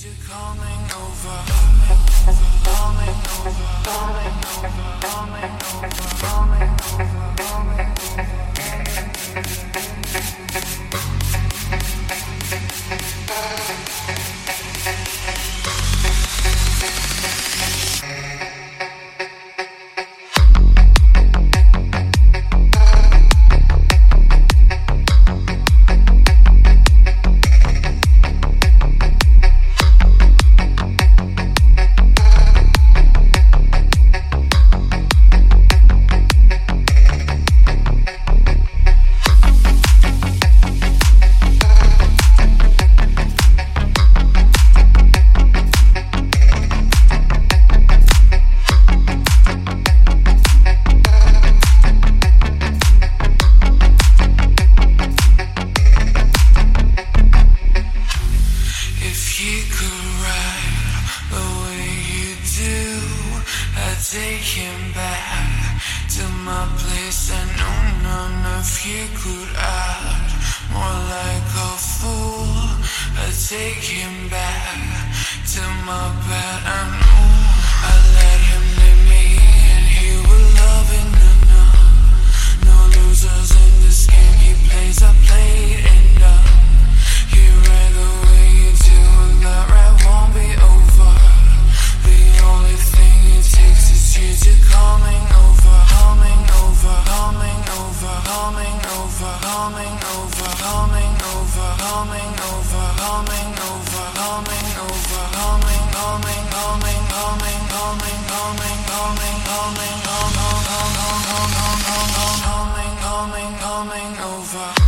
Take him back to my place. I know none of you could act more like a fool. I take him back to my bed. I know I let him lead me, and he will love it. No losers in this game. He plays, I played, and he read the way you do, and that right won't be over. The only thing it takes is you to coming over, humming over, humming over, humming over, humming over, humming over, humming over, humming over, humming over, humming, humming, humming, humming, humming, humming, humming, humming, humming, humming, humming, humming over.